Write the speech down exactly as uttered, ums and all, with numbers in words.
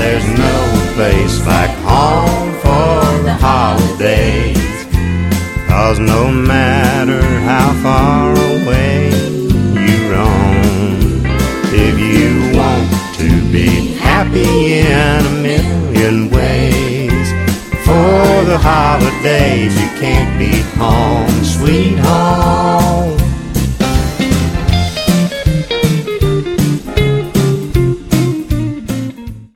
there's no place like home for the holidays. 'Cause no matter how far away you roam, if you want to be happy in a million ways, for the holidays you can't beat home, sweet home